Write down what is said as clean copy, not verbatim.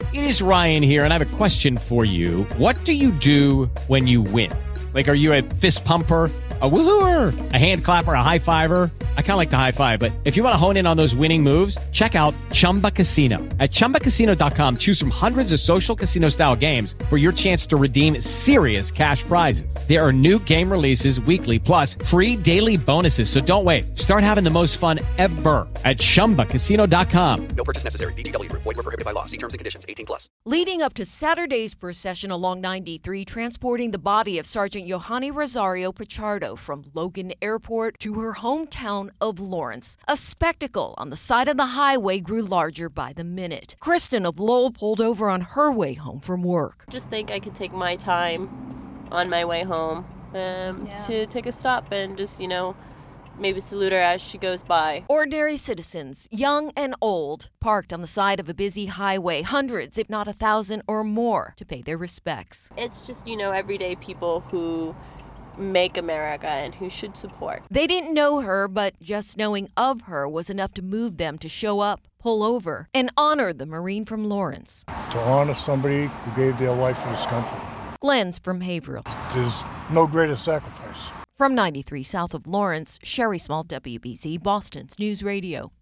It is Ryan here, and I have a question for you. What do you do when you win? Like, are you a fist pumper, a woohooer, a hand clapper, a high fiver? I kind of like the high five, but if you want to hone in on those winning moves, check out Chumba Casino. At ChumbaCasino.com, choose from hundreds of social casino-style games for your chance to redeem serious cash prizes. There are new game releases weekly, plus free daily bonuses. So don't wait. Start having the most fun ever at ChumbaCasino.com. No purchase necessary. VGW Group. Void where prohibited by law. See terms and conditions. 18+. Leading up to Saturday's procession along 93, transporting the body of Sergeant Yohani Rosario Pichardo from Logan Airport to her hometown of Lawrence. A spectacle on the side of the highway grew larger by the minute. Kristen of Lowell pulled over on her way home from work. Just think I could take my time on my way home to take a stop and just, maybe salute her as she goes by. Ordinary citizens, young and old, parked on the side of a busy highway, hundreds, if not 1,000 or more, to pay their respects. It's just, everyday people who make America and who should support. They didn't know her, but just knowing of her was enough to move them to show up, pull over, and honor the Marine from Lawrence. To honor somebody who gave their life for this country. Glenn's from Haverhill. There's no greater sacrifice. From 93 south of Lawrence, Sherry Small, WBZ, Boston's News Radio.